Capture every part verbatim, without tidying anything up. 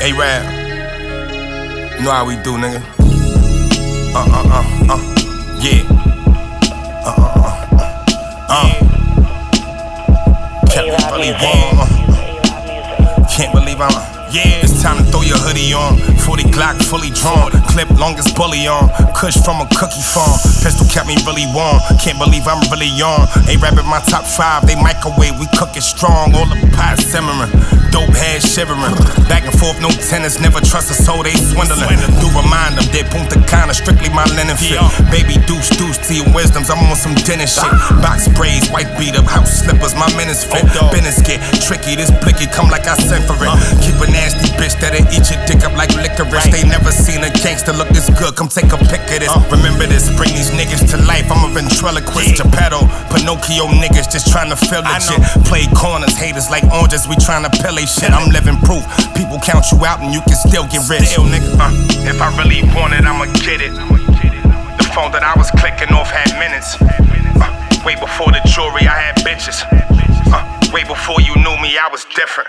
A-Rap, you know how we do, nigga. Uh, uh, uh, uh, yeah. Uh, uh, uh, uh, uh. Can't believe I'm, uh, can't believe I'm, uh, yeah. It's time to throw your hoodie on. forty Glock fully drawn, clip longest bully on. Kush from a cookie farm, pistol kept me really warm. Can't believe I'm really on. A-Rap in my top five, they microwave, we cook it strong. All the pies simmering, dope head shivering. Back and forth, no tennis, never trust a soul, they swindling. Do remind them, they Punta Cana, strictly my linen fit. Baby deuce, deuce to your wisdoms, I'm on some dinner shit. Box braids, white beat up, house slippers, my minutes fit. Business get tricky, this blicky come like I sent for it. Keep a nasty bitch that'll eat your dick up like licorice. They never seen a gangster look this good, come take a pic of this. Remember this, bring these niggas to life, I'm a ventriloquist. Geppetto, Pinocchio niggas just trying to fill the shit. Play corners, haters like oranges, we trying to pill they shit. I'm living proof, people count you out and you can still get rich. Still, nigga, uh, if I really want it, I'ma get it. The phone that I was clicking off had minutes. Uh, way before the jewelry, I had bitches. Uh, way before you knew me, I was different.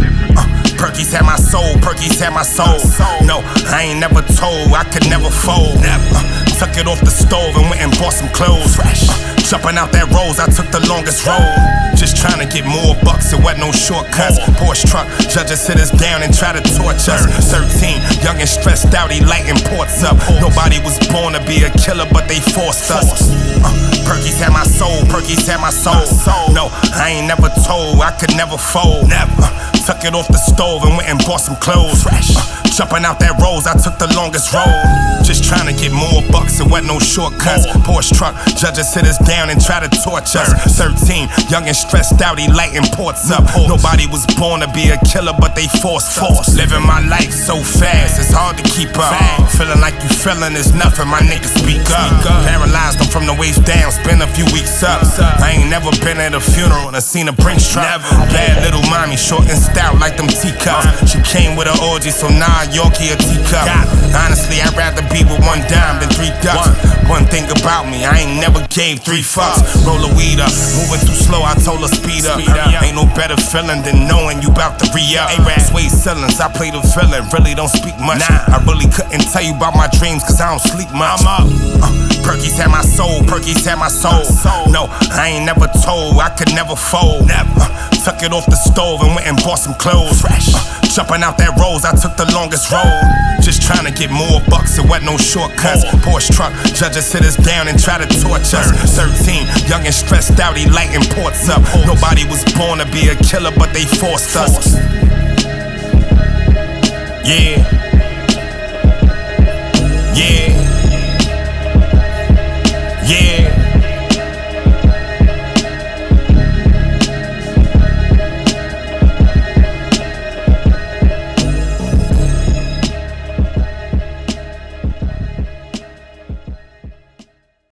Perky's had my soul, Perky's had my soul. No, I ain't never told, I could never fold. Uh, took it off the stove and went and bought some clothes. Fresh. Jumping out that rose, I took the longest road. Just trying to get more bucks, it wasn't no shortcuts. Porsche truck, judges sit us down and try to torch us. thirteen, young and stressed out, he lighting ports up. Nobody was born to be a killer, but they forced us. Uh, Perky's had my soul, Perky's had my soul. No, I ain't never told, I could never fold. Never. Uh, took it off the stove and went and bought some clothes. Fresh. Uh, jumping out that rose, I took the longest road. Just trying to get more bucks, it wasn't no shortcuts. Porsche truck, judges sit us down and try to torch us. thirteen, young and stressed out, he lighting ports up. Nobody was born to be a killer, but they forced us. Living my life so fast, it's hard to keep up. Feeling like you feeling is nothing, my niggas speak up. Paralyzed them from the waist down, spend a few weeks up. I ain't never been at a funeral and seen a Brinks truck. Bad little mommy, short and stout like them teacups. She came with an orgy, so now Yorkie a teacup. Honestly, I'd rather be with one dime than three ducks. One thing about me, I ain't never gave three fucks. Roll a weed up, moving too slow, I told her speed up. Ain't no better feeling than knowing you bout to re-up. Sway ceilings, I play the villain, really don't speak much. I really couldn't tell you about my dreams, cause I don't sleep much. I'm up. Uh, Perky's had my soul, Perky's had my soul. No, I ain't never told, I could never fold. Uh, took it off the stove and went and bought some clothes. Fresh. Uh, jumping out that rose, I took the longest road. Just trying to get more bucks, it wasn't no shortcuts. Porsche truck, judges sit us down and try to torch us. thirteen, young and stressed out, he lighting ports up. Nobody was born to be a killer, but they forced us. Yeah.